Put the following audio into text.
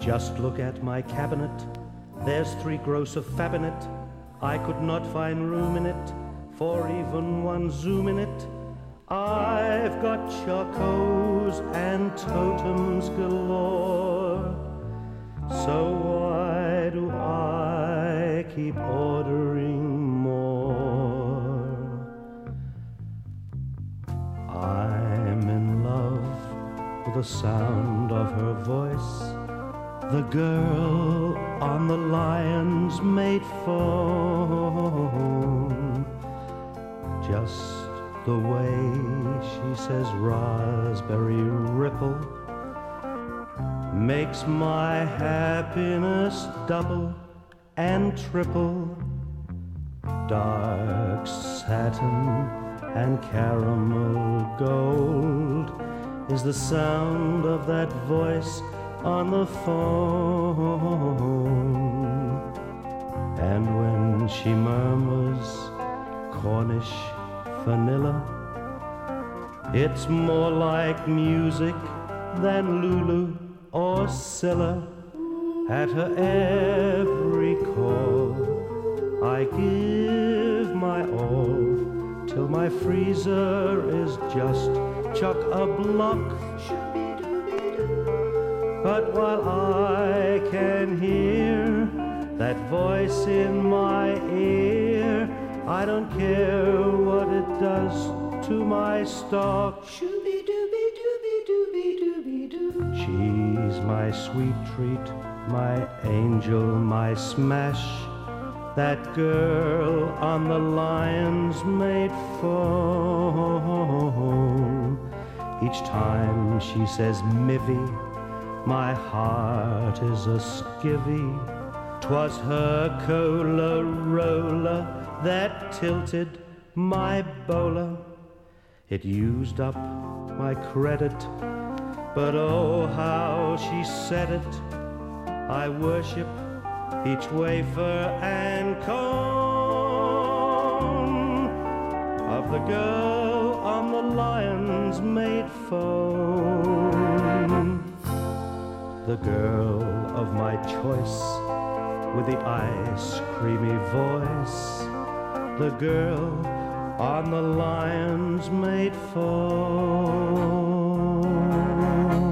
Just look at my cabinet, there's 3 gross of fab in it. I could not find room in it for even one zoom in it. I've got chocos and totems galore, so why do I keep ordering more? I'm in love with the sound of her voice, the girl on the Lion's Mate phone. Just the way she says raspberry ripple makes my happiness double and triple. Dark satin and caramel gold is the sound of that voice on the phone. And when she murmurs Cornish vanilla, it's more like music than Lulu or Scylla. At her every call I give my all, till my freezer is just chock-a-block. But while I can hear that voice in my ear, I don't care what it does to my stock. She's my sweet treat, my angel, my smash, that girl on the Lion's Mate phone. Each time she says Mivvy, my heart is a skivvy. 'Twas her cola roller that tilted my bowler. It used up my credit, but oh how she said it. I worship each wafer and cone of the girl on the Lion's Mate phone. The girl of my choice with the ice creamy voice, the girl on the Lion's Mate phone.